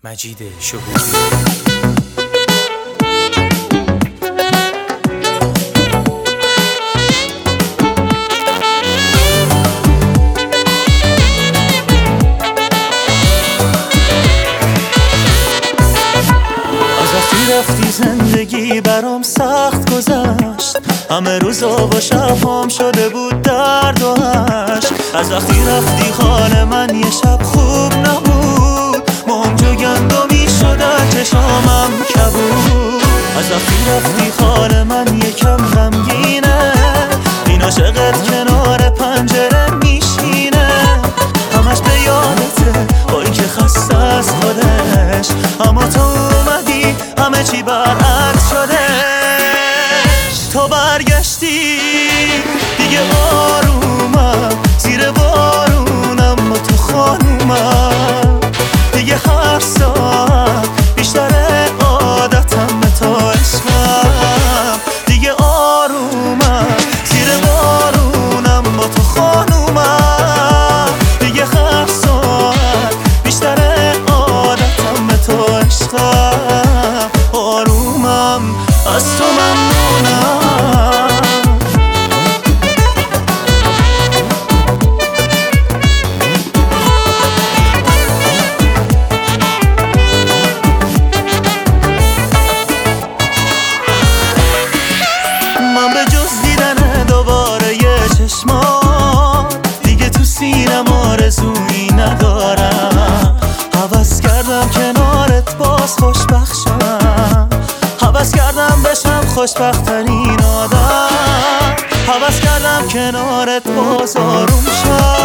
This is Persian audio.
مجید شهودی. رفتی زندگی برام سخت گذشت، همه روزا با شبام شده بود درد و عشق. از وقتی رفتی حال من یه شب خوب نبود، موج و گندمی شدن چشامم کبود. از وقتی رفتی حال من یکم غمگینه، این عاشقت کنار پنجره میشینه، همش به یادته با این که خسته از خودش، اما تو اومدی همه چی برعکس شدش. تو برگشتی دیگه آرومم، زیر بارونم با تو خانومم، دیگه هر ساعت بیشتر عادتم به تو عشقم، دیگه آرومم، زیر بارونم با تو خانومم، دیگه هر ساعت بیشتر عادتم به تو عشقم، آرومم از تو ممنونم. من به جز دیدن دوباره یه چشمات دیگه تو سینم آرزویی ندارم. هوس کردم کنارت باز خوشبخت شم، هوس کردم بشم خوشبخت‌ترین آدم، هوس کردم کنارت باز آروم شم.